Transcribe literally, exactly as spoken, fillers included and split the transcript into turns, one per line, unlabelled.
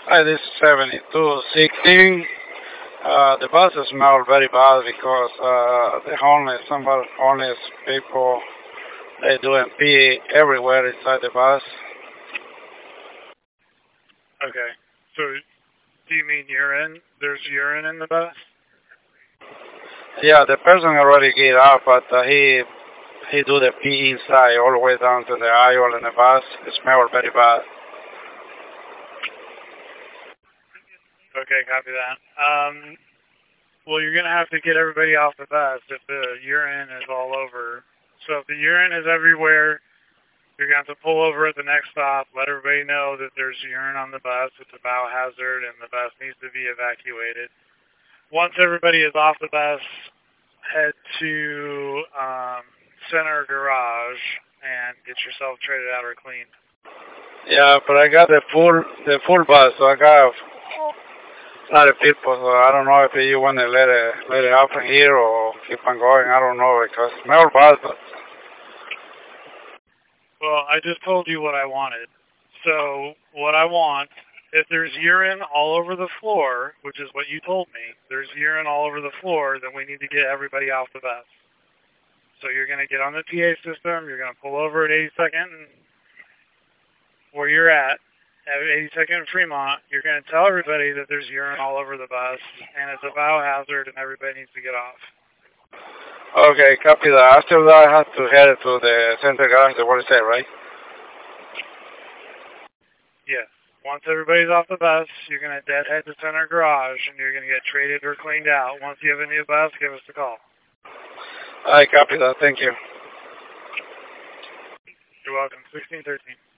Hi, this is seventy-two sixteen. Uh, the bus smell very bad because uh, the homeless, some of the homeless people, they doing pee everywhere inside the bus.
Okay. So, do you mean urine? There's urine in the bus?
Yeah, the person already get out, but uh, he he do the pee inside all the way down to the aisle in the bus. It smells very bad.
Okay, copy that. Um, well, you're gonna have to get everybody off the bus if the urine is all over. So if the urine is everywhere, you're gonna have to pull over at the next stop, let everybody know that there's urine on the bus, it's a biohazard, and the bus needs to be evacuated. Once everybody is off the bus, head to um, Center Garage and get yourself traded out or cleaned.
Yeah, but I got the full the full bus, so I got a lot of people. So I don't know if you want to let it let it out from here or keep on going. I don't know because it smells bad. But
Well, I just told you what I wanted. So what I want, if there's urine all over the floor, which is what you told me, there's urine all over the floor, then we need to get everybody off the bus. So you're going to get on the P A system, you're going to pull over at eighty-second where you're at, at eighty-second and Fremont, you're going to tell everybody that there's urine all over the bus, and it's a biohazard, and everybody needs to get off.
okay, copy that. After that, I have to head to the center garage. What is that, right?
Yes. Once everybody's off the bus, you're going to deadhead to Center Garage, and you're going to get traded or cleaned out. Once you have a new bus, give us a call.
I copy that. Thank you.
You're welcome. sixteen thirteen.